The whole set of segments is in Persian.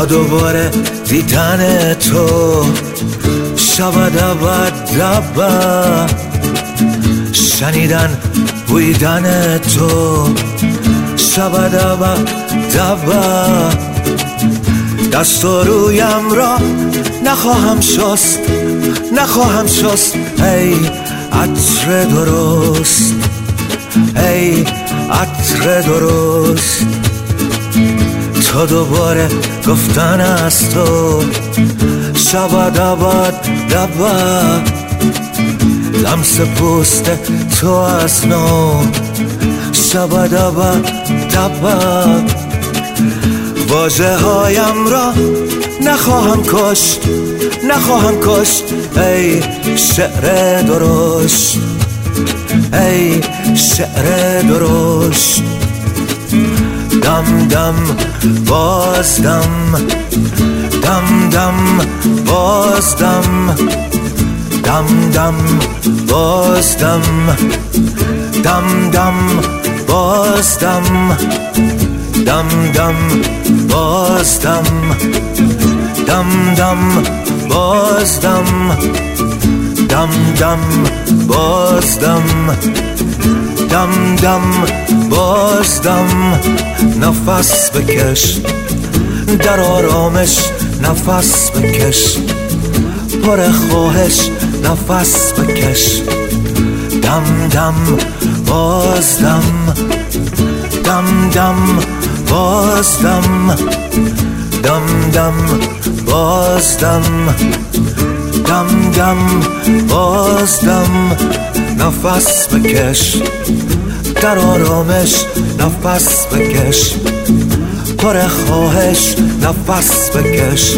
تا دوباره دیدن تو شب دبا دبا شنیدن بویدن تو شب دبا دبا دست و رویم را نخواهم شست نخواهم شست ای عطر درست ای عطر درست تا دوباره گفتن از تو شب دبا دبا لمس پوست تو از نو شب دبا دبا واژه هایم را نخواهم کشت نخواهم کشت ای شعر درشت ای شعر درشت دم دم باز دم دم دم باز دم دم دم باز دم دم دم باز دم دم دم باز دم دم دم باز دم دم دم باز دم دم دم باز دم نفس بکش در آرامش نفس بکش پر خواهش نفس بکش دم دم باز دم دم دم باز دم دم دم باز دم دم دم باز دم نفس بکش در آرامش نفس بکش پر خواهش نفس بکش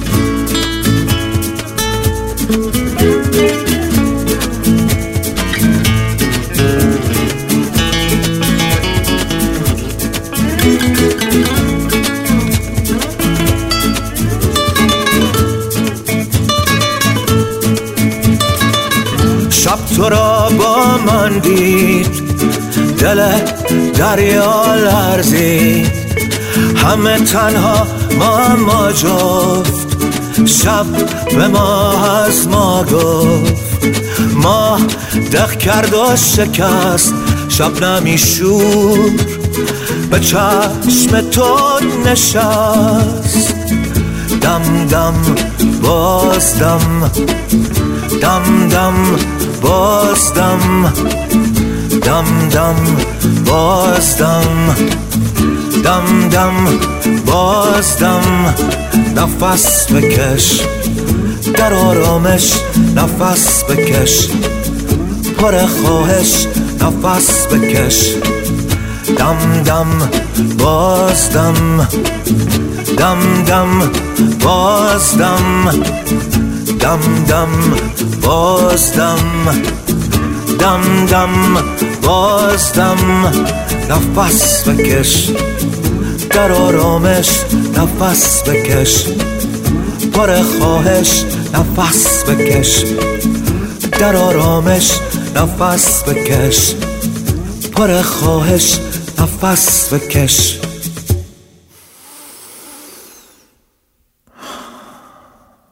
شب تو را با من دید دل دریا لرزید همه تنها ما جفت شب به ما از ما گفت ماه دق کرد و شکست شبنمی شور به چشم تو نشست دم دم باز دم دم دم باز دم دم دم باز دم دم دم باز دم نفس بکش در آرامش نفس بکش پر خواهش نفس بکش دم دم باز دم دم دم باز دم دم دم باز دم دم دم باز دم نفس بکش در آرامش نفس بکش پر خواهش نفس بکش در آرامش نفس بکش پر خواهش نفس بکش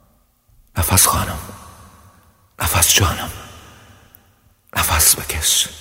نفس خانم نفس جانم نفس بکش